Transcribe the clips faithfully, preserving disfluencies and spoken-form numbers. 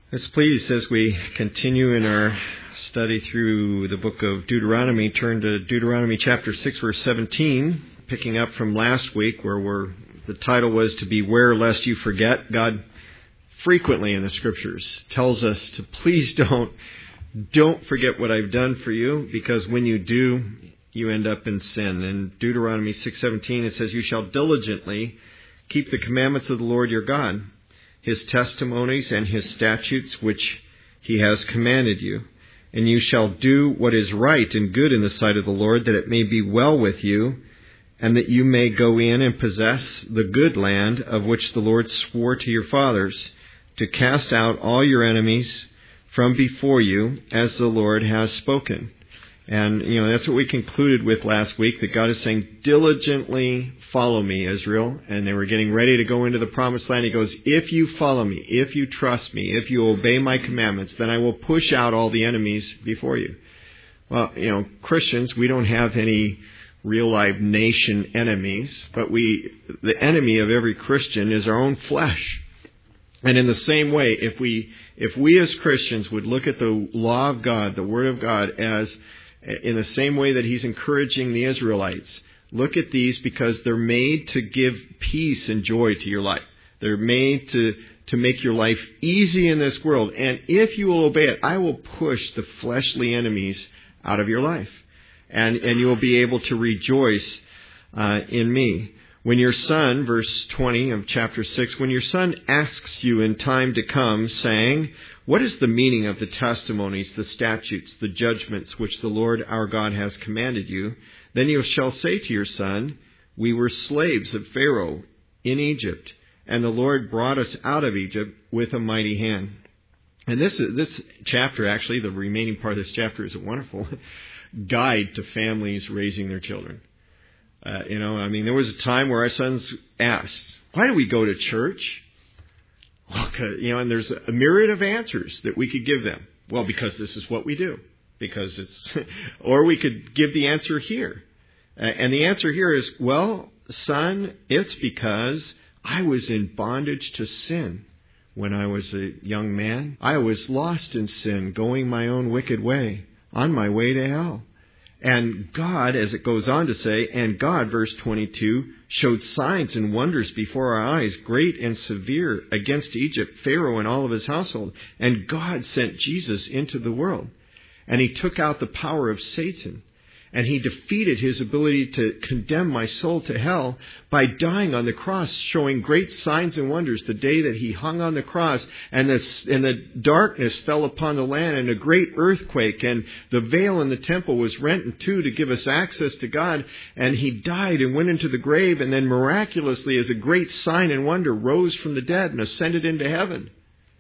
Let's please, as we continue in our study through the book of Deuteronomy, turn to Deuteronomy chapter six, verse seventeen, picking up from last week where we're, the title was to beware lest you forget. God frequently in the scriptures tells us to please don't, don't forget what I've done for you, because when you do, you end up in sin. In Deuteronomy six seventeen, it says, "You shall diligently keep the commandments of the Lord your God, His testimonies and His statutes which He has commanded you. And you shall do what is right and good in the sight of the Lord, that it may be well with you, and that you may go in and possess the good land of which the Lord swore to your fathers, to cast out all your enemies from before you, as the Lord has spoken." And, you know, that's what we concluded with last week, that God is saying, diligently follow me, Israel. And they were getting ready to go into the promised land. He goes, if you follow me, if you trust me, if you obey my commandments, then I will push out all the enemies before you. Well, you know, Christians, we don't have any real life nation enemies, but we, the enemy of every Christian is our own flesh. And in the same way, if we, if we as Christians would look at the law of God, the Word of God, as in the same way that He's encouraging the Israelites, look at these because they're made to give peace and joy to your life. They're made to, to make your life easy in this world. And if you will obey it, I will push the fleshly enemies out of your life. And, and you will be able to rejoice uh, in me. When your son, verse twenty of chapter six, when your son asks you in time to come, saying, "What is the meaning of the testimonies, the statutes, the judgments which the Lord our God has commanded you?" then you shall say to your son, "We were slaves of Pharaoh in Egypt, and the Lord brought us out of Egypt with a mighty hand." And this this chapter, actually, the remaining part of this chapter is a wonderful guide to families raising their children. Uh, you know, I mean, there was a time where our sons asked, "Why do we go to church?" Well, you know, and there's a myriad of answers that we could give them. Well, because this is what we do. Because it's, or we could give the answer here. Uh, and the answer here is, well, son, it's because I was in bondage to sin when I was a young man. I was lost in sin, going my own wicked way, on my way to hell. And God, as it goes on to say, and God, verse twenty-two, showed signs and wonders before our eyes, great and severe, against Egypt, Pharaoh and all of his household. And God sent Jesus into the world. And He took out the power of Satan. And He defeated his ability to condemn my soul to hell by dying on the cross, showing great signs and wonders the day that He hung on the cross, and the, and the darkness fell upon the land, and a great earthquake, and the veil in the temple was rent in two to give us access to God. And He died and went into the grave, and then miraculously, as a great sign and wonder, rose from the dead and ascended into heaven.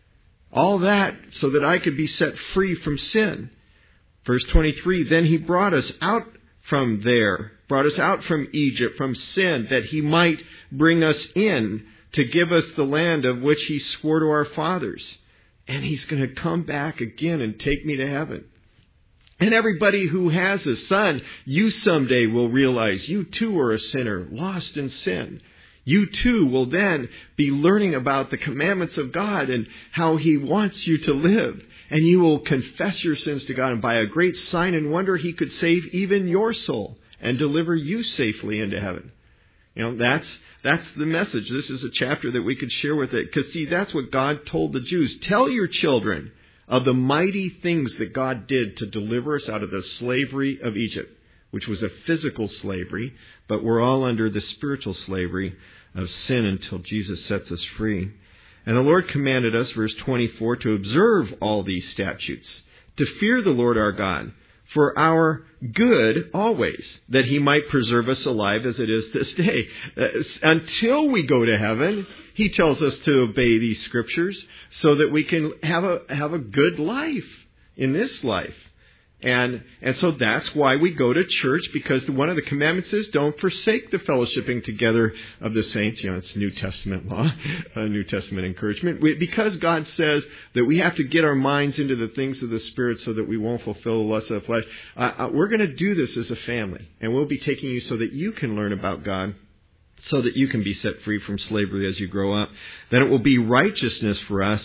All that so that I could be set free from sin. Verse twenty-three, then He brought us out from there, brought us out from Egypt, from sin, that He might bring us in to give us the land of which He swore to our fathers. And He's going to come back again and take me to heaven. And everybody who has a son, you someday will realize you too are a sinner, lost in sin. You too will then be learning about the commandments of God and how He wants you to live. And you will confess your sins to God. And by a great sign and wonder, He could save even your soul and deliver you safely into heaven. You know, that's that's the message. This is a chapter that we could share with it. Because, see, that's what God told the Jews. Tell your children of the mighty things that God did to deliver us out of the slavery of Egypt, which was a physical slavery, but we're all under the spiritual slavery of sin until Jesus sets us free. And the Lord commanded us, verse twenty-four, to observe all these statutes, to fear the Lord our God, for our good always, that He might preserve us alive as it is this day. Uh, until we go to heaven, He tells us to obey these scriptures so that we can have a have a good life in this life. And and so that's why we go to church, because one of the commandments is don't forsake the fellowshipping together of the saints. You know, it's New Testament law, uh, New Testament encouragement. We, because God says that we have to get our minds into the things of the Spirit so that we won't fulfill the lust of the flesh. Uh, uh, we're going to do this as a family, and we'll be taking you so that you can learn about God, so that you can be set free from slavery as you grow up. Then it will be righteousness for us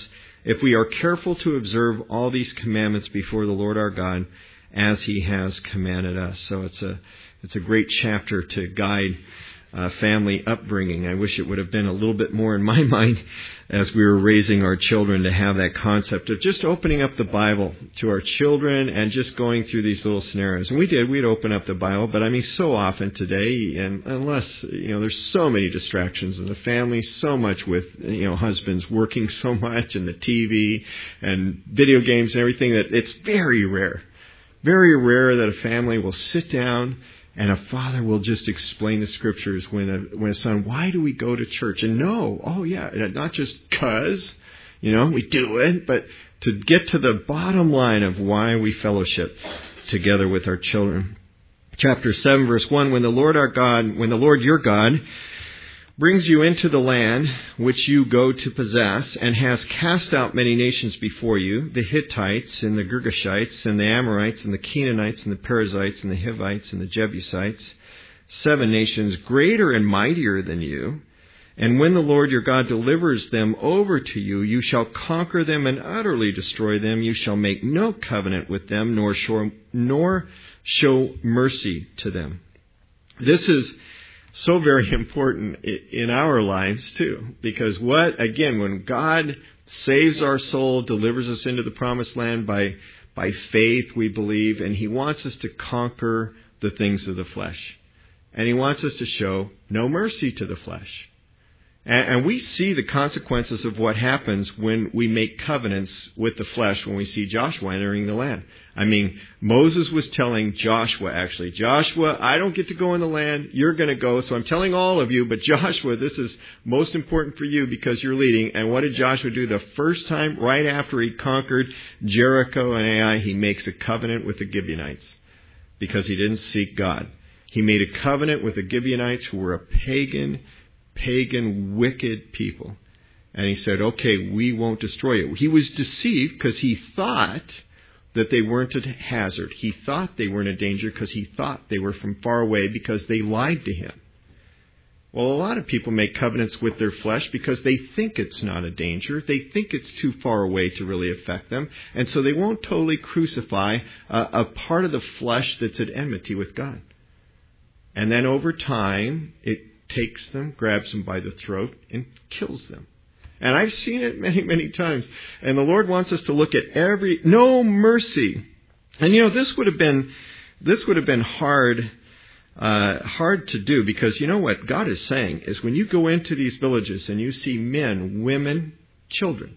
if we are careful to observe all these commandments before the Lord our God, as He has commanded us. So it's a it's a great chapter to guide uh, family upbringing. I wish it would have been a little bit more in my mind as we were raising our children to have that concept of just opening up the Bible to our children and just going through these little scenarios. And we did. We'd open up the Bible. But I mean, so often today, and unless, you know, there's so many distractions in the family, so much with, you know, husbands working so much and the T V and video games and everything, that it's very rare, very rare that a family will sit down and a father will just explain the Scriptures when a, when a son, why do we go to church? And no, oh yeah, not just because, you know, we do it, but to get to the bottom line of why we fellowship together with our children. Chapter seven, verse one, when the Lord our God, when the Lord your God brings you into the land which you go to possess, and has cast out many nations before you, the Hittites and the Girgashites and the Amorites and the Canaanites and the Perizzites and the Hivites and the Jebusites, seven nations greater and mightier than you. And when the Lord your God delivers them over to you, you shall conquer them and utterly destroy them. You shall make no covenant with them, nor show, nor show mercy to them. This is so very important in our lives too, because what, again, when God saves our soul, delivers us into the promised land by by faith, we believe, and He wants us to conquer the things of the flesh. And He wants us to show no mercy to the flesh. And we see the consequences of what happens when we make covenants with the flesh when we see Joshua entering the land. I mean, Moses was telling Joshua, actually, Joshua, I don't get to go in the land. You're going to go. So I'm telling all of you, but Joshua, this is most important for you because you're leading. And what did Joshua do the first time? Right after he conquered Jericho and Ai, he makes a covenant with the Gibeonites because he didn't seek God. He made a covenant with the Gibeonites, who were a pagan pagan, wicked people. And he said, okay, we won't destroy it. He was deceived because he thought that they weren't a hazard. He thought they weren't a danger because he thought they were from far away because they lied to him. Well, a lot of people make covenants with their flesh because they think it's not a danger. They think it's too far away to really affect them. And so they won't totally crucify a, a part of the flesh that's at enmity with God. And then over time, it takes them, grabs them by the throat, and kills them. And I've seen it many, many times. And the Lord wants us to look at every, no mercy. And you know, this would have been, this would have been hard, uh, hard to do, because you know what God is saying is when you go into these villages and you see men, women, children,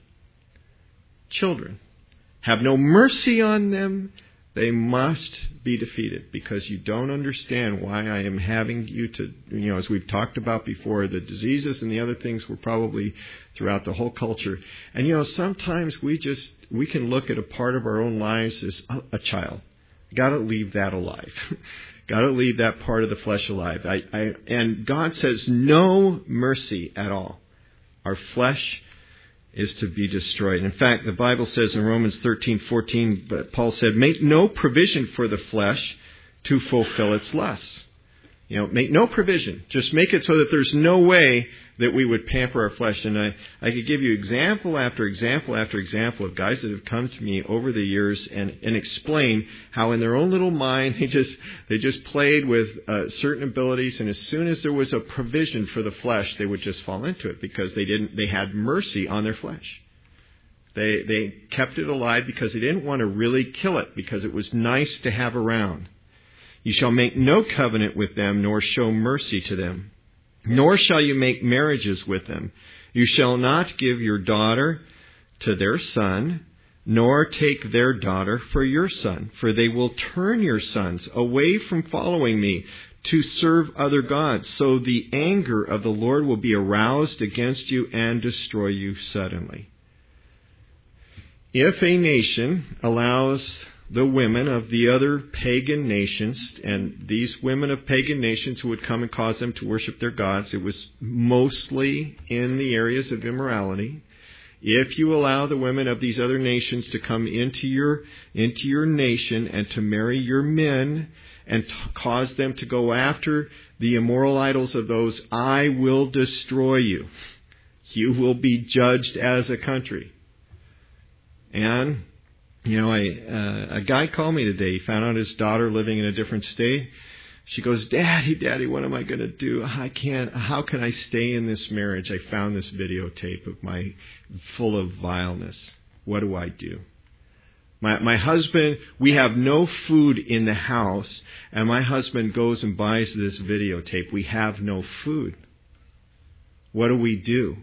children, have no mercy on them, they must be defeated, because you don't understand why I am having you to, you know, as we've talked about before, the diseases and the other things were probably throughout the whole culture. And, you know, sometimes we just, we can look at a part of our own lives as a, a child. Got to leave that alive. Got to leave that part of the flesh alive. I, I, and God says no mercy at all. Our flesh is to be destroyed. In fact, the Bible says in Romans thirteen fourteen, Paul said, make no provision for the flesh to fulfill its lusts. You know, make no provision. Just make it so that there's no way that we would pamper our flesh. And I, I could give you example after example after example of guys that have come to me over the years and, and explain how in their own little mind they just they just played with uh, certain abilities, and as soon as there was a provision for the flesh, they would just fall into it because they didn't they had mercy on their flesh. They they kept it alive because they didn't want to really kill it, because it was nice to have around. You shall make no covenant with them, nor show mercy to them. Nor shall you make marriages with them. You shall not give your daughter to their son, nor take their daughter for your son, for they will turn your sons away from following me to serve other gods. So the anger of the Lord will be aroused against you and destroy you suddenly. If a nation allows the women of the other pagan nations, and these women of pagan nations who would come and cause them to worship their gods, it was mostly in the areas of immorality. If you allow the women of these other nations to come into your into your nation and to marry your men and t- cause them to go after the immoral idols of those, I will destroy you. You will be judged as a country. And, you know, I, uh, a guy called me today. He found out his daughter living in a different state. She goes, Daddy, Daddy, what am I going to do? I can't, how can I stay in this marriage? I found this videotape of my, full of vileness. What do I do? My, my husband, we have no food in the house, and my husband goes and buys this videotape. We have no food. What do we do?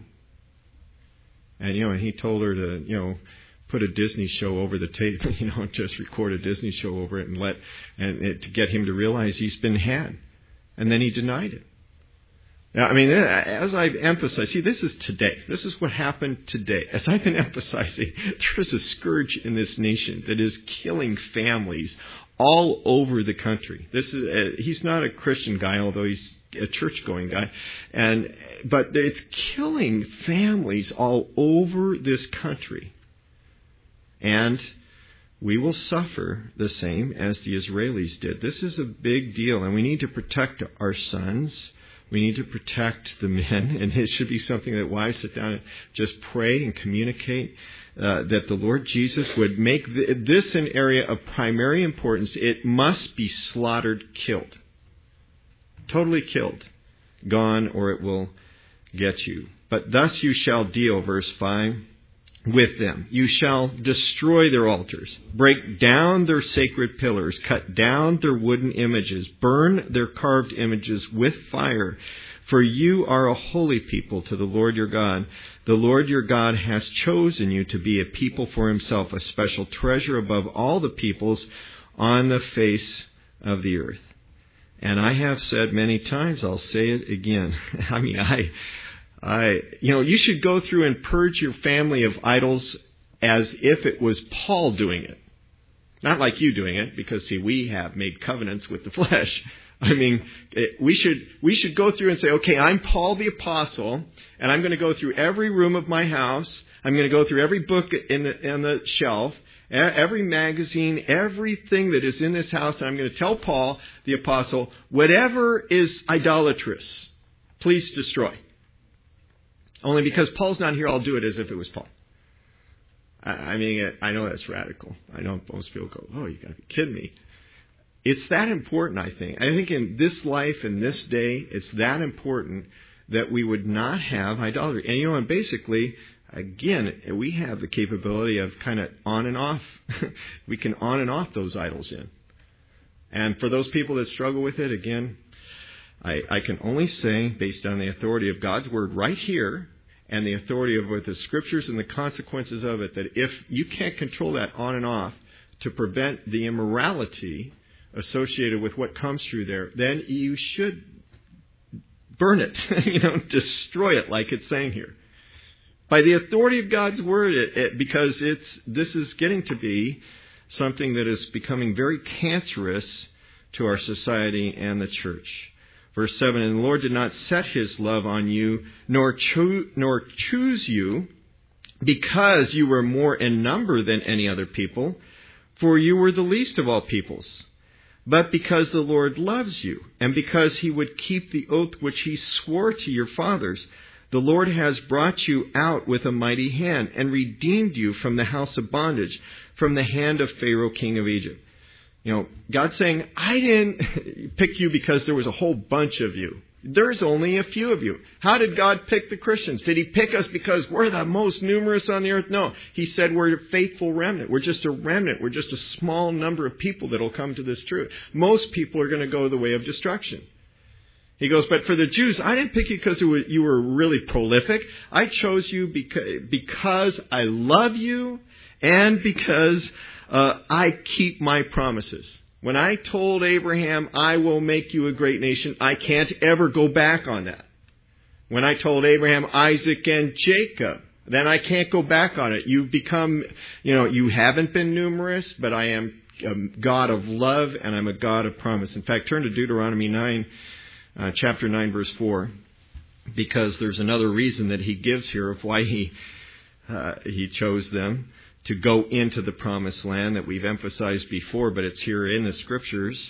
And, you know, he told her to, you know, put a Disney show over the tape, you know, just record a Disney show over it and let, and it, to get him to realize he's been had. And then he denied it. Now, I mean, as I've emphasized, see, this is today. This is what happened today. As I've been emphasizing, there is a scourge in this nation that is killing families all over the country. This is a, he's not a Christian guy, although he's a church-going guy, and but it's killing families all over this country. And we will suffer the same as the Israelis did. This is a big deal, and we need to protect our sons. We need to protect the men, and it should be something that wives sit down and just pray and communicate uh, that the Lord Jesus would make this an area of primary importance. It must be slaughtered, killed. Totally killed. Gone, or it will get you. But thus you shall deal, verse five, with them. You shall destroy their altars, break down their sacred pillars, cut down their wooden images, burn their carved images with fire. For you are a holy people to the Lord your God. The Lord your God has chosen you to be a people for himself, a special treasure above all the peoples on the face of the earth. And I have said many times, I'll say it again. I mean, I... I, you know, you should go through and purge your family of idols as if it was Paul doing it. Not like you doing it, because, see, we have made covenants with the flesh. I mean, it, we should we should go through and say, okay, I'm Paul the Apostle, and I'm going to go through every room of my house. I'm going to go through every book in the, in the shelf, every magazine, everything that is in this house, and I'm going to tell Paul the Apostle, whatever is idolatrous, please destroy. Only because Paul's not here, I'll do it as if it was Paul. I, I mean, I know that's radical. I know most people go, oh, you got to be kidding me. It's that important, I think. I think in this life, in this day, it's that important that we would not have idolatry. And, you know, and basically, again, we have the capability of kind of on and off. We can on and off those idols in. And for those people that struggle with it, again, I, I can only say, based on the authority of God's Word right here, and the authority of what the Scriptures and the consequences of it, that if you can't control that on and off to prevent the immorality associated with what comes through there, then you should burn it, you know, destroy it, like it's saying here. By the authority of God's Word, it, it, because it's this is getting to be something that is becoming very cancerous to our society and the church. Verse seven, and the Lord did not set his love on you, nor, cho- nor choose you, because you were more in number than any other people, for you were the least of all peoples. But because the Lord loves you, and because he would keep the oath which he swore to your fathers, the Lord has brought you out with a mighty hand, and redeemed you from the house of bondage, from the hand of Pharaoh king of Egypt. You know, God's saying, I didn't pick you because there was a whole bunch of you. There's only a few of you. How did God pick the Christians? Did he pick us because we're the most numerous on the earth? No. He said we're a faithful remnant. We're just a remnant. We're just a small number of people that will come to this truth. Most people are going to go the way of destruction. He goes, but for the Jews, I didn't pick you because you were really prolific. I chose you because I love you and because Uh, I keep my promises. When I told Abraham, I will make you a great nation, I can't ever go back on that. When I told Abraham, Isaac, and Jacob, then I can't go back on it. You've become, you know, you haven't been numerous, but I am a God of love and I'm a God of promise. In fact, turn to Deuteronomy nine, uh, chapter nine, verse four, because there's another reason that he gives here of why he uh, he chose them to go into the promised land that we've emphasized before, but it's here in the Scriptures.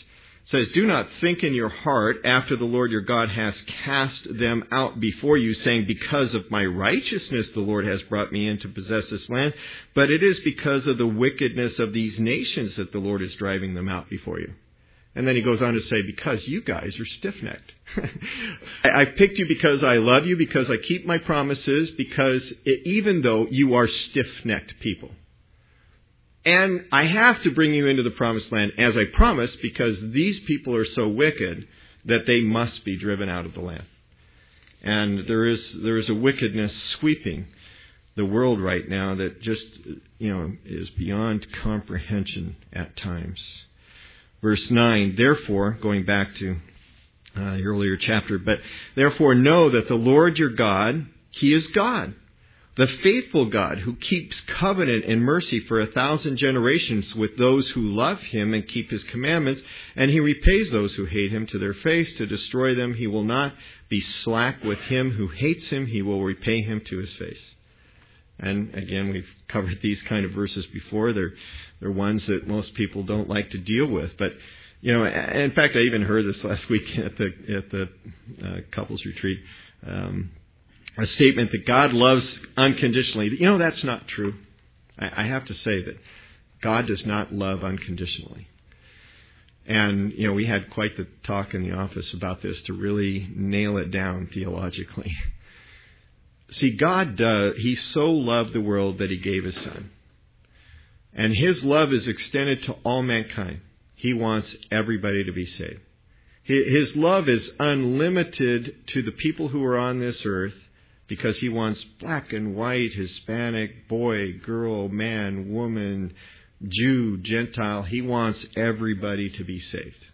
It says, do not think in your heart after the Lord your God has cast them out before you, saying, because of my righteousness the Lord has brought me in to possess this land. But it is because of the wickedness of these nations that the Lord is driving them out before you. And then he goes on to say, because you guys are stiff-necked. I picked you because I love you, because I keep my promises, because it, even though you are stiff-necked people. And I have to bring you into the promised land as I promised, because these people are so wicked that they must be driven out of the land. And there is there is a wickedness sweeping the world right now that just, you know, is beyond comprehension at times. Verse nine, therefore, going back to uh, the earlier chapter, but therefore know that the Lord your God, He is God, the faithful God who keeps covenant and mercy for a thousand generations with those who love Him and keep His commandments, and He repays those who hate Him to their face to destroy them. He will not be slack with him who hates Him. He will repay him to his face. And again, we've covered these kind of verses before. They're they're ones that most people don't like to deal with. But, you know, in fact, I even heard this last week at the at the uh, couples retreat. Um, a statement that God loves unconditionally. You know, that's not true. I, I have to say that God does not love unconditionally. And, you know, we had quite the talk in the office about this to really nail it down theologically. See, God does, He so loved the world that He gave His Son. And His love is extended to all mankind. He wants everybody to be saved. His love is unlimited to the people who are on this earth because He wants black and white, Hispanic, boy, girl, man, woman, Jew, Gentile. He wants everybody to be saved.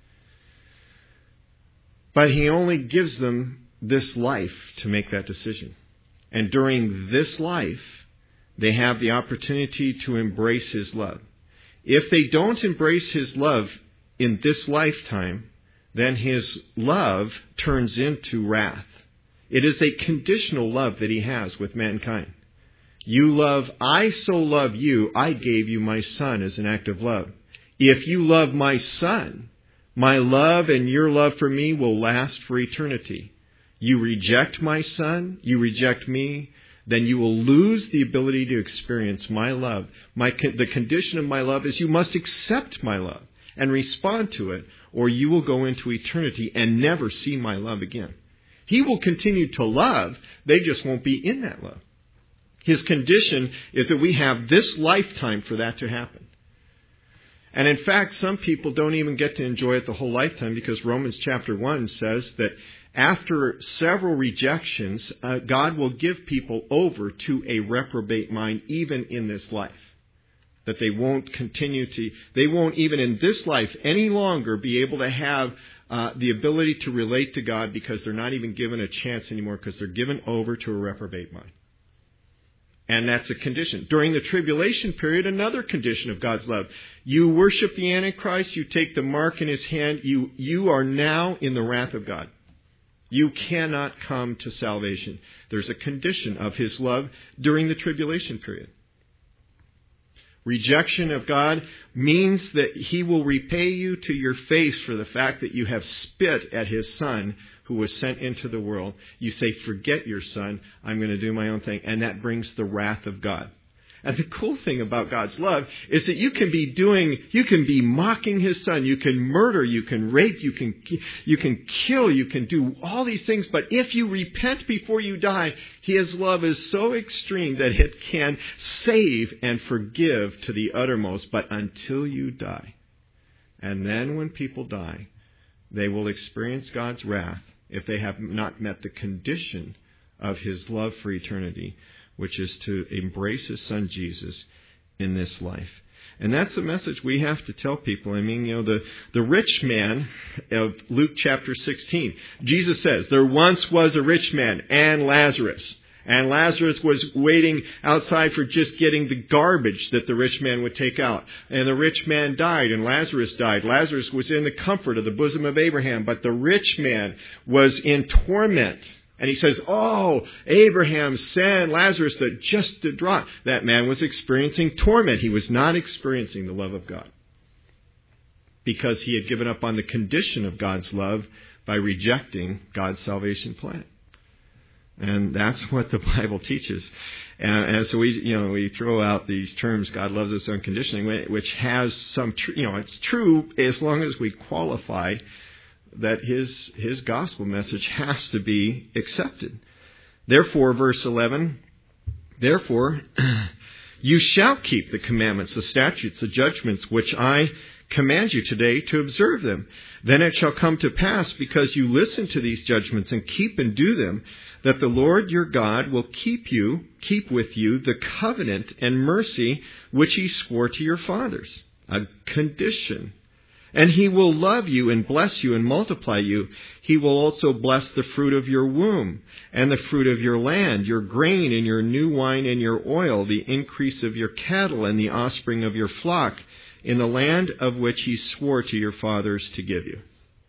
But He only gives them this life to make that decision. And during this life, they have the opportunity to embrace His love. If they don't embrace His love in this lifetime, then His love turns into wrath. It is a conditional love that He has with mankind. You love, I so love you, I gave you my Son as an act of love. If you love my Son, my love and your love for me will last for eternity. You reject my Son, you reject me, then you will lose the ability to experience my love. My, the condition of my love is you must accept my love and respond to it, or you will go into eternity and never see my love again. He will continue to love, they just won't be in that love. His condition is that we have this lifetime for that to happen. And in fact, some people don't even get to enjoy it the whole lifetime, because Romans chapter one says that after several rejections, uh, God will give people over to a reprobate mind even in this life. That they won't continue to, they won't even in this life any longer be able to have uh, the ability to relate to God, because they're not even given a chance anymore, because they're given over to a reprobate mind. And that's a condition. During the tribulation period, another condition of God's love. You worship the Antichrist, you take the mark in his hand, you, you are now in the wrath of God. You cannot come to salvation. There's a condition of His love during the tribulation period. Rejection of God means that He will repay you to your face for the fact that you have spit at His Son who was sent into the world. You say, forget your Son, I'm going to do my own thing. And that brings the wrath of God. And the cool thing about God's love is that you can be doing, you can be mocking His Son, you can murder, you can rape, you can, you can kill, you can do all these things. But if you repent before you die, His love is so extreme that it can save and forgive to the uttermost, but until you die. And then when people die, they will experience God's wrath if they have not met the condition of His love for eternity, which is to embrace His Son Jesus in this life. And that's the message we have to tell people. I mean, you know, the, the rich man of Luke chapter sixteen, Jesus says, there once was a rich man and Lazarus. And Lazarus was waiting outside for just getting the garbage that the rich man would take out. And the rich man died and Lazarus died. Lazarus was in the comfort of the bosom of Abraham, but the rich man was in torment. And he says, oh, Abraham sent Lazarus the just to drop. That man was experiencing torment. He was not experiencing the love of God. because he had given up on the condition of God's love by rejecting God's salvation plan. And that's what the Bible teaches. And, and so we, you know, we throw out these terms, God loves us unconditionally, which has some, tr- you know, it's true as long as we qualify that his, his gospel message has to be accepted. Therefore, verse eleven, therefore, you shall keep the commandments, the statutes, the judgments, which I command you today to observe them. Then it shall come to pass, because you listen to these judgments and keep and do them, that the Lord your God will keep you, keep with you the covenant and mercy which he swore to your fathers. A condition. And he will love you and bless you and multiply you. He will also bless the fruit of your womb and the fruit of your land, your grain and your new wine and your oil, the increase of your cattle and the offspring of your flock, in the land of which he swore to your fathers to give you.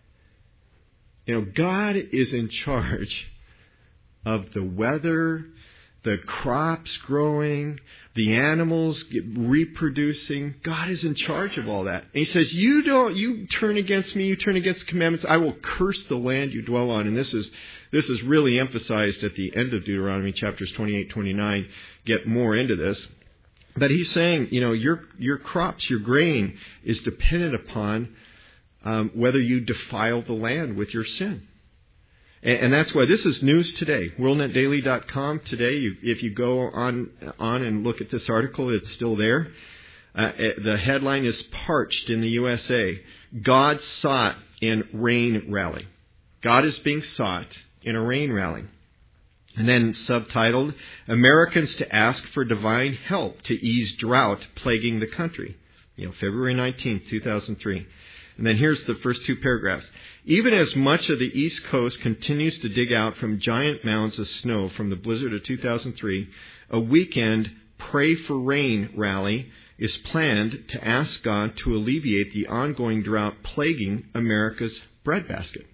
You know, God is in charge of the weather, the crops growing, the animals reproducing. God is in charge of all that. And he says, you don't, you turn against me, you turn against the commandments, I will curse the land you dwell on. And this is, this is really emphasized at the end of Deuteronomy chapters twenty-eight, twenty-nine, get more into this. But he's saying, you know, your your crops, your grain is dependent upon um, whether you defile the land with your sin. And, and that's why this is news today. world net daily dot com today, you, if you go on on and look at this article, it's still there. Uh, the headline is Parched in the U S A. God sought in rain rally. God is being sought in a rain rally. And then subtitled, Americans to ask for divine help to ease drought plaguing the country. You know, February nineteenth, two thousand three. And then here's the first two paragraphs. Even as much of the East Coast continues to dig out from giant mounds of snow from the blizzard of two thousand three, a weekend Pray for Rain rally is planned to ask God to alleviate the ongoing drought plaguing America's breadbasket.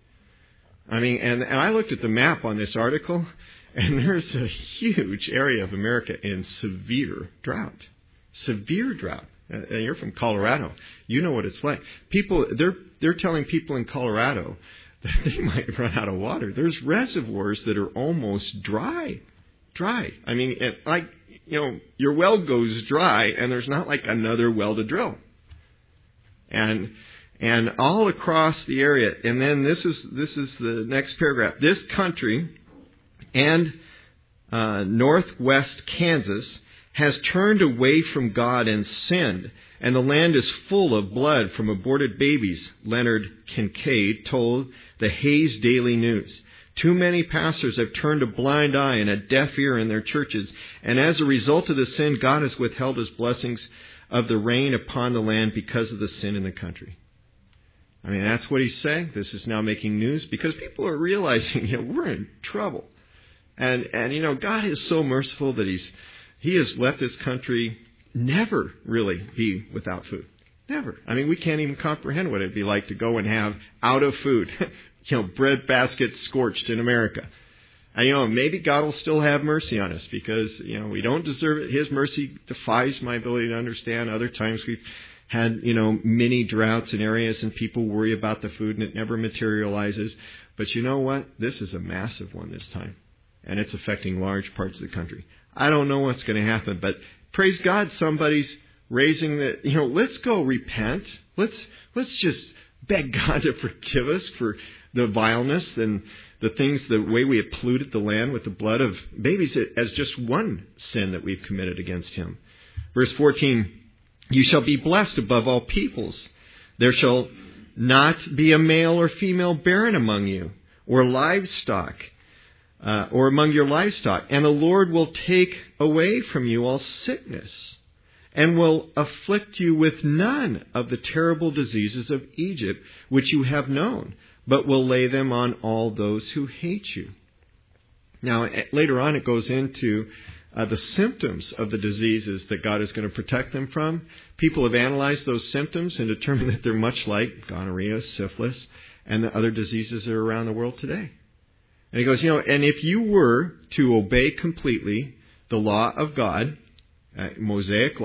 I mean, and, and I looked at the map on this article, and there's a huge area of America in severe drought. Severe drought. And you're from Colorado. You know what it's like. People, they're they're telling people in Colorado that they might run out of water. There's reservoirs that are almost dry. Dry. I mean, it, like, you know, your well goes dry, and there's not like another well to drill. And... And all across the area, and then this is this is the next paragraph. This country and uh, northwest Kansas has turned away from God and sinned, and the land is full of blood from aborted babies, Leonard Kincaid told the Hayes Daily News. Too many pastors have turned a blind eye and a deaf ear in their churches, and as a result of the sin, God has withheld his blessings of the rain upon the land because of the sin in the country. I mean, that's what he's saying. This is now making news because people are realizing, you know, we're in trouble. And, and you know, God is so merciful that he's he has let this country never really be without food. Never. I mean, we can't even comprehend what it'd be like to go and have out of food, you know, bread baskets scorched in America. And, you know, maybe God will still have mercy on us because, you know, we don't deserve it. His mercy defies my ability to understand. Other times we've had, you know, mini droughts in areas and people worry about the food and it never materializes. But you know what? This is a massive one this time. And it's affecting large parts of the country. I don't know what's going to happen, but praise God, somebody's raising the, you know, let's go repent. Let's, let's just beg God to forgive us for the vileness and the things, the way we have polluted the land with the blood of babies as just one sin that we've committed against him. Verse fourteen, you shall be blessed above all peoples. There shall not be a male or female barren among you, or livestock, uh, or among your livestock. And the Lord will take away from you all sickness, and will afflict you with none of the terrible diseases of Egypt, which you have known, but will lay them on all those who hate you. Now, later on it goes into Uh, the symptoms of the diseases that God is going to protect them from. People have analyzed those symptoms and determined that they're much like gonorrhea, syphilis, and the other diseases that are around the world today. And he goes, you know, and if you were to obey completely the law of God, uh, Mosaic law,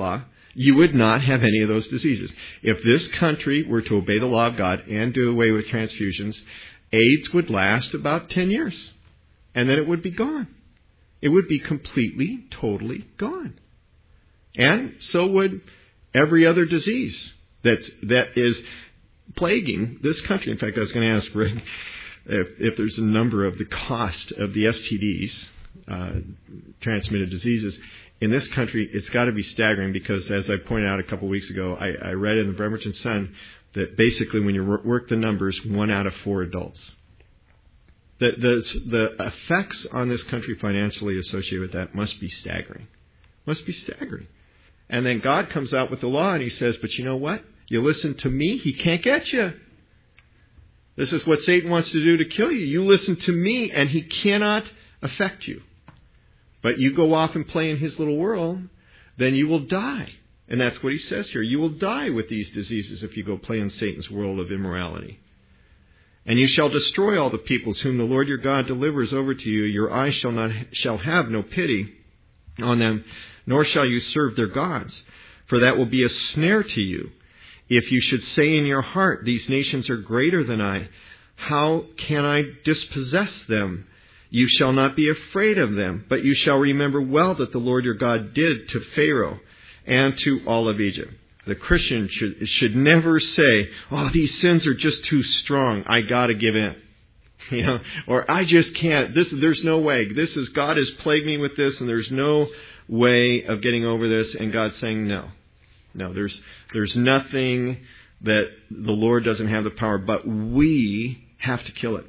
you would not have any of those diseases. If this country were to obey the law of God and do away with transfusions, AIDS would last about ten years. And then it would be gone. It would be completely, totally gone. And so would every other disease that's, that is plaguing this country. In fact, I was going to ask Rick if, if there's a number of the cost of the S T Ds, uh, transmitted diseases, in this country. It's got to be staggering because, as I pointed out a couple of weeks ago, I, I read in the Bremerton Sun that basically when you work the numbers, one out of four adults. The, the, the effects on this country financially associated with that must be staggering. Must be staggering. And then God comes out with the law and he says, but you know what? You listen to me, he can't get you. This is what Satan wants to do to kill you. You listen to me and he cannot affect you. But you go off and play in his little world, then you will die. And that's what he says here. You will die with these diseases if you go play in Satan's world of immorality. And you shall destroy all the peoples whom the Lord your God delivers over to you. Your eyes shall not shall have no pity on them, nor shall you serve their gods. For that will be a snare to you. If you should say in your heart, these nations are greater than I, how can I dispossess them? You shall not be afraid of them, but you shall remember well that the Lord your God did to Pharaoh and to all of Egypt. The Christian should, should never say, oh, these sins are just too strong. I got to give in. You know, or I just can't. This, there's no way. This is God has plagued me with this, and there's no way of getting over this. And God's saying, no, no. There's there's nothing that the Lord doesn't have the power, but we have to kill it.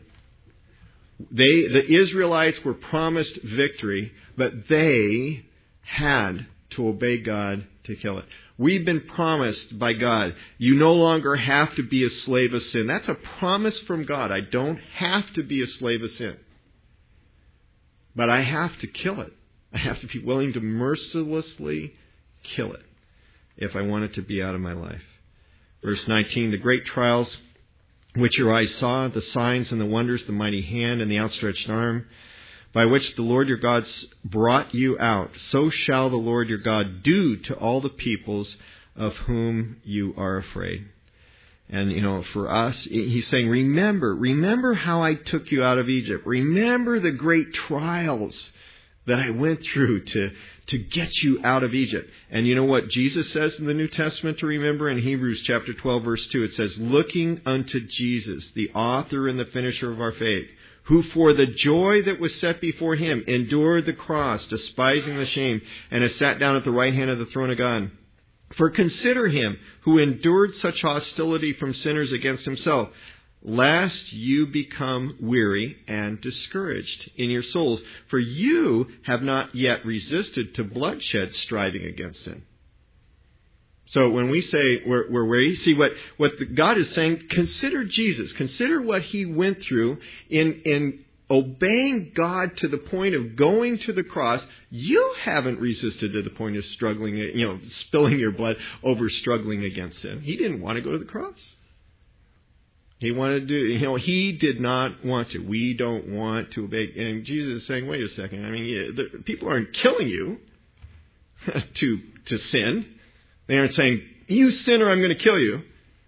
They, the Israelites, were promised victory, but they had to obey God to kill it. We've been promised by God, you no longer have to be a slave of sin. That's a promise from God. I don't have to be a slave of sin. But I have to kill it. I have to be willing to mercilessly kill it if I want it to be out of my life. Verse nineteen, the great trials which your eyes saw, the signs and the wonders, the mighty hand and the outstretched arm, by which the Lord your God brought you out, so shall the Lord your God do to all the peoples of whom you are afraid. And, you know, for us, he's saying, remember, remember how I took you out of Egypt. Remember the great trials that I went through to, to get you out of Egypt. And you know what Jesus says in the New Testament to remember? In Hebrews chapter twelve, verse two, it says, looking unto Jesus, the author and the finisher of our faith, who for the joy that was set before him endured the cross, despising the shame, and has sat down at the right hand of the throne of God. For consider him who endured such hostility from sinners against himself, lest you become weary and discouraged in your souls. For you have not yet resisted to bloodshed, striving against sin. So when we say we're, we're weary, see what, what God is saying, consider Jesus. Consider what he went through in, in obeying God to the point of going to the cross. You haven't resisted to the point of struggling, you know, spilling your blood over struggling against sin. He didn't want to go to the cross. He wanted to do, you know, he did not want to. We don't want to obey. And Jesus is saying, wait a second. I mean, yeah, the, people aren't killing you to to sin. They aren't saying, you sinner, I'm going to kill you.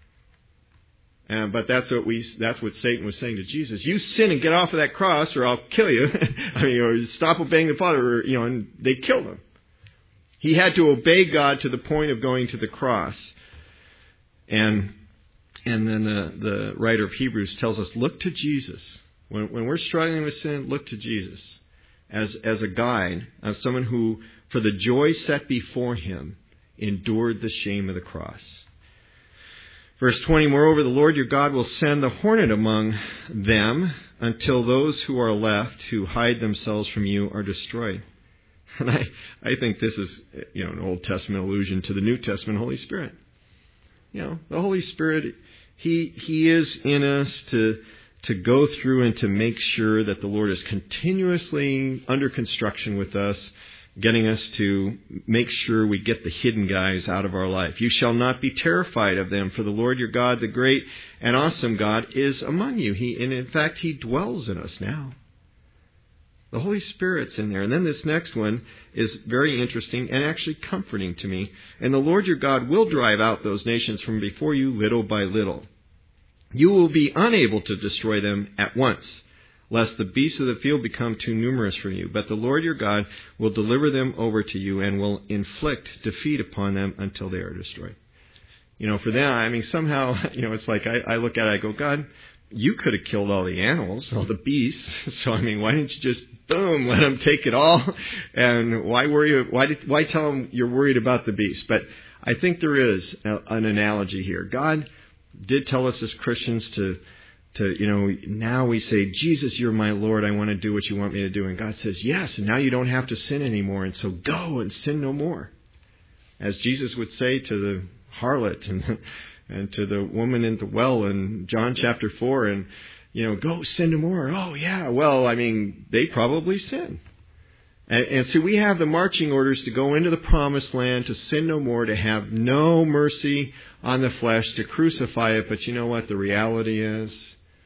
Uh, but that's what we that's what Satan was saying to Jesus. You sin and get off of that cross or I'll kill you. I mean, or stop obeying the Father, or, you know, and they killed him. He had to obey God to the point of going to the cross. And and then the, the writer of Hebrews tells us, look to Jesus. When, when we're struggling with sin, look to Jesus as, as a guide, as someone who, for the joy set before him, endured the shame of the cross. Verse twenty, moreover, the Lord your God will send the hornet among them until those who are left, who hide themselves from you, are destroyed. And I, I think this is, you know, an Old Testament allusion to the New Testament Holy Spirit. You know, the Holy Spirit, He He is in us to to go through and to make sure that the Lord is continuously under construction with us, getting us to make sure we get the hidden guys out of our life. You shall not be terrified of them, for the Lord your God, the great and awesome God, is among you. He, and in fact, He dwells in us now. The Holy Spirit's in there. And then this next one is very interesting and actually comforting to me. And the Lord your God will drive out those nations from before you little by little. You will be unable to destroy them at once, lest the beasts of the field become too numerous for you. But the Lord your God will deliver them over to you and will inflict defeat upon them until they are destroyed. You know, for them, I mean, somehow, you know, it's like I, I look at it, I go, God, you could have killed all the animals, all the beasts. So, I mean, why didn't you just, boom, let them take it all? And why worry, why did, why tell them you're worried about the beasts? But I think there is a, an analogy here. God did tell us as Christians to, to, you know, now we say, Jesus, you're my Lord. I want to do what you want me to do. And God says, yes, and now you don't have to sin anymore. And so go and sin no more. As Jesus would say to the harlot and and to the woman in the well in John chapter four, and, you know, go sin no more. Oh, yeah, well, I mean, they probably sin. And, and so we have the marching orders to go into the promised land, to sin no more, to have no mercy on the flesh, to crucify it. But you know what the reality is?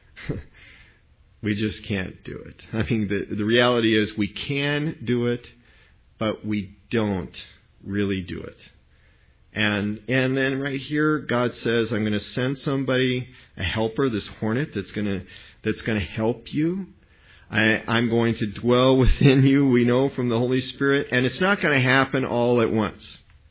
We just can't do it. I mean, the, the reality is we can do it, but we don't really do it. And and then right here, God says, I'm going to send somebody, a helper, this hornet, that's going to that's going to help you. I, I'm going to dwell within you, we know from the Holy Spirit. And it's not going to happen all at once.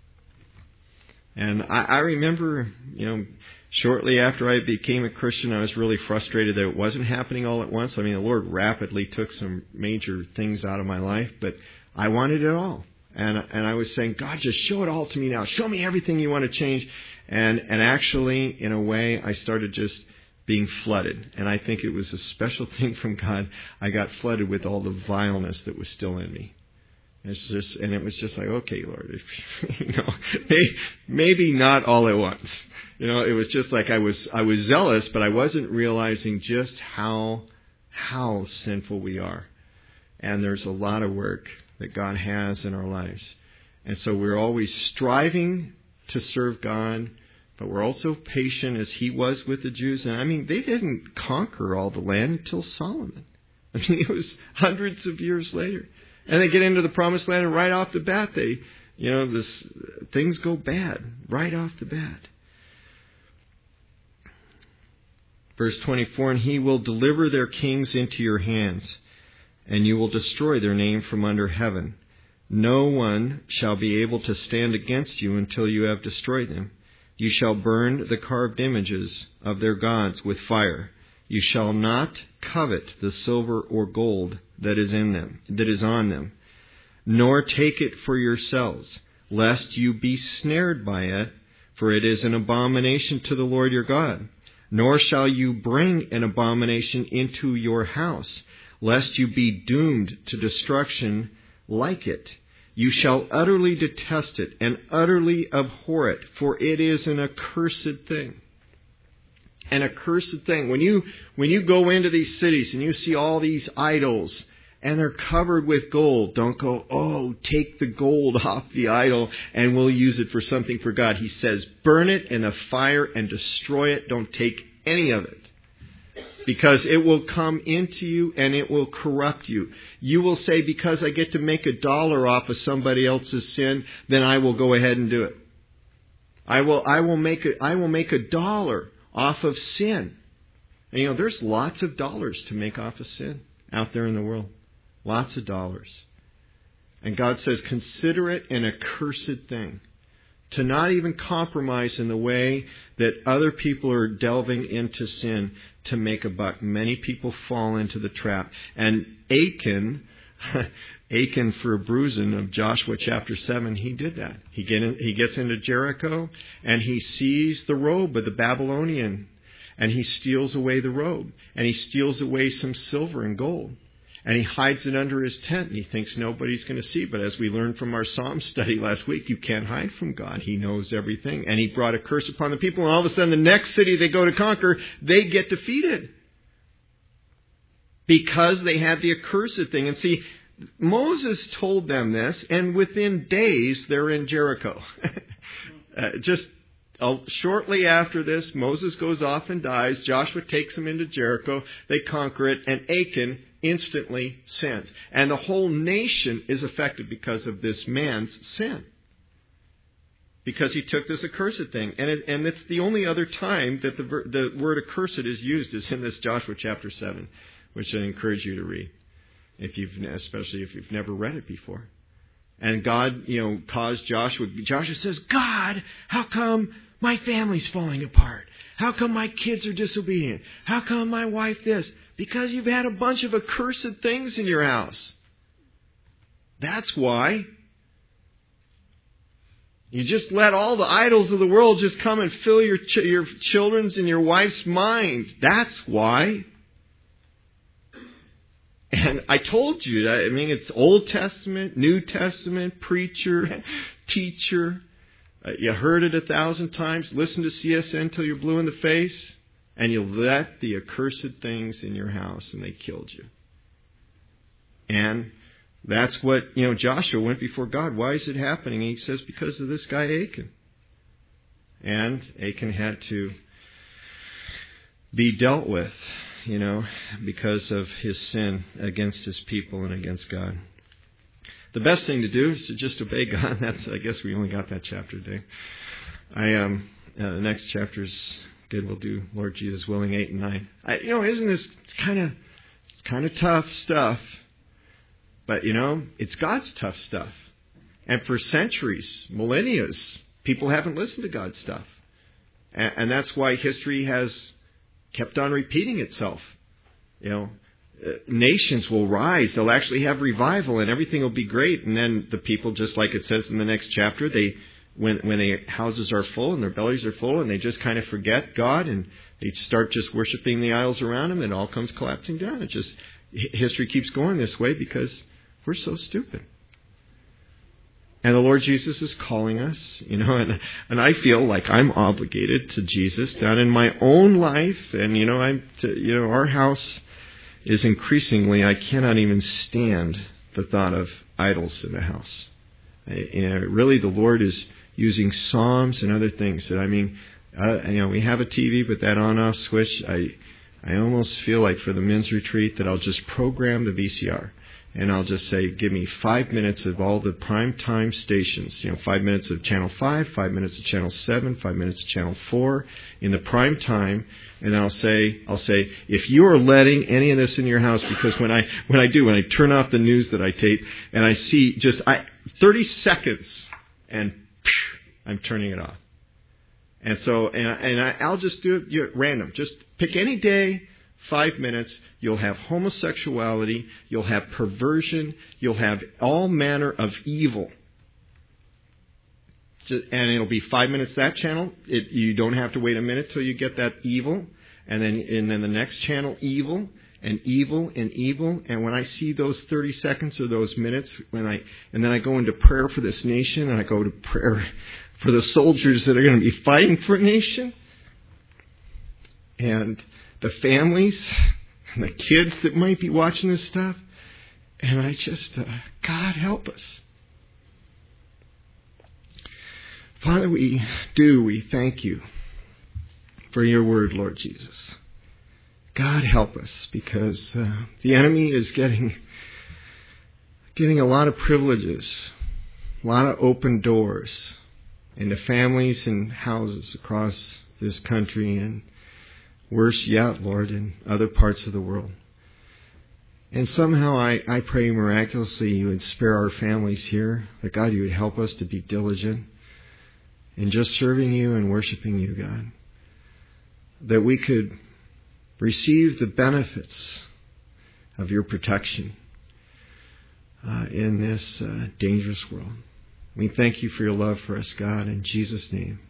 And I, I remember, you know, shortly after I became a Christian, I was really frustrated that it wasn't happening all at once. I mean, the Lord rapidly took some major things out of my life, but I wanted it all. And and I was saying, God, just show it all to me now. Show me everything you want to change. And and actually, in a way, I started just being flooded. And I think it was a special thing from God. I got flooded with all the vileness that was still in me. It's just, and it was just like, okay, Lord, if, you know, maybe not all at once. You know, it was just like I was I was zealous, but I wasn't realizing just how how sinful we are. And there's a lot of work that God has in our lives. And so we're always striving to serve God, but we're also patient as He was with the Jews. And I mean, they didn't conquer all the land until Solomon. I mean, it was hundreds of years later. And they get into the promised land, and right off the bat, they, you know, this things go bad right off the bat. Verse twenty-four, and He will deliver their kings into your hands, and you will destroy their name from under heaven. No one shall be able to stand against you until you have destroyed them. You shall burn the carved images of their gods with fire. You shall not covet the silver or gold that is in them, that is on them, nor take it for yourselves, lest you be snared by it, for it is an abomination to the Lord your God. Nor shall you bring an abomination into your house, lest you be doomed to destruction like it. You shall utterly detest it and utterly abhor it, for it is an accursed thing. An accursed thing. When you when you go into these cities and you see all these idols and they're covered with gold, don't go, oh, take the gold off the idol and we'll use it for something for God. He says, burn it in the fire and destroy it. Don't take any of it. Because it will come into you and it will corrupt you. You will say, because I get to make a dollar off of somebody else's sin, then I will go ahead and do it. I will I will make a I will make a dollar off of sin. And you know, there's lots of dollars to make off of sin out there in the world. Lots of dollars. And God says, consider it an accursed thing. To not even compromise in the way that other people are delving into sin to make a buck. Many people fall into the trap. And Achan, Achan for a bruising of Joshua chapter seven, he did that. He, get in, he gets into Jericho and he sees the robe of the Babylonian. And he steals away the robe. And he steals away some silver and gold. And he hides it under his tent, and he thinks nobody's going to see. But as we learned from our Psalm study last week, you can't hide from God. He knows everything. And he brought a curse upon the people, and all of a sudden the next city they go to conquer, they get defeated. Because they had the accursed thing. And see, Moses told them this, and within days they're in Jericho. uh, just uh, shortly after this, Moses goes off and dies. Joshua takes them into Jericho. They conquer it, and Achan instantly sins. And the whole nation is affected because of this man's sin. Because he took this accursed thing. And it, and it's the only other time that the, the word accursed is used is in this Joshua chapter seven, which I encourage you to read, if you've, especially if you've never read it before. And God, you know, caused Joshua, Joshua says, God, how come my family's falling apart? How come my kids are disobedient? How come my wife this? Because you've had a bunch of accursed things in your house. That's why. You just let all the idols of the world just come and fill your ch- your children's and your wife's mind. That's why. And I told you that. I mean, it's Old Testament, New Testament, preacher, teacher. Uh, you heard it a thousand times. Listen to C S N till you're blue in the face. And you let the accursed things in your house, and they killed you. And that's what, you know, Joshua went before God. Why is it happening? And he says, because of this guy Achan. And Achan had to be dealt with, you know, because of his sin against his people and against God. The best thing to do is to just obey God. That's, I guess we only got that chapter today. I um, uh, the next chapter's good. We'll do Lord Jesus willing, eight and nine. I, you know, isn't this kind of kind of tough stuff? But, you know, it's God's tough stuff. And for centuries, millennia, people haven't listened to God's stuff. And, and that's why history has kept on repeating itself. You know, uh, nations will rise. They'll actually have revival and everything will be great. And then the people, just like it says in the next chapter, they when when their houses are full and their bellies are full and they just kind of forget God and they start just worshiping the idols around them, it all comes collapsing down. It just, history keeps going this way because we're so stupid. And the Lord Jesus is calling us, you know, and, and I feel like I'm obligated to Jesus down in my own life. And, you know, I'm, to, you know, our house is increasingly, I cannot even stand the thought of idols in the house. I, you know, really, the Lord is using Psalms and other things that, I mean, uh, you know, we have a T V, but that on-off switch, I, I almost feel like for the men's retreat that I'll just program the V C R. And I'll just say, give me five minutes of all the prime time stations. You know, five minutes of Channel five, five minutes of Channel seven, five minutes of Channel four in the prime time. And I'll say, I'll say, if you are letting any of this in your house, because when I when I do, when I turn off the news that I tape, and I see just I, thirty seconds, and phew, I'm turning it off. And so, and, and I, I'll just do it at random. Just pick any day. Five minutes, you'll have homosexuality, you'll have perversion, you'll have all manner of evil. And it'll be five minutes that channel. It, you don't have to wait a minute till you get that evil. And then and then the next channel, evil and evil and evil. And when I see those thirty seconds or those minutes, when I and then I go into prayer for this nation, and I go to prayer for the soldiers that are going to be fighting for a nation. And the families and the kids that might be watching this stuff. And I just, uh, God help us. Father, we do, we thank you for your word, Lord Jesus. God help us, because uh, the enemy is getting, getting a lot of privileges, a lot of open doors into families and houses across this country, and worse yet, Lord, in other parts of the world. And somehow I, I pray miraculously you would spare our families here, that God, you would help us to be diligent in just serving you and worshiping you, God. That we could receive the benefits of your protection uh, in this uh, dangerous world. We thank you for your love for us, God, in Jesus' name.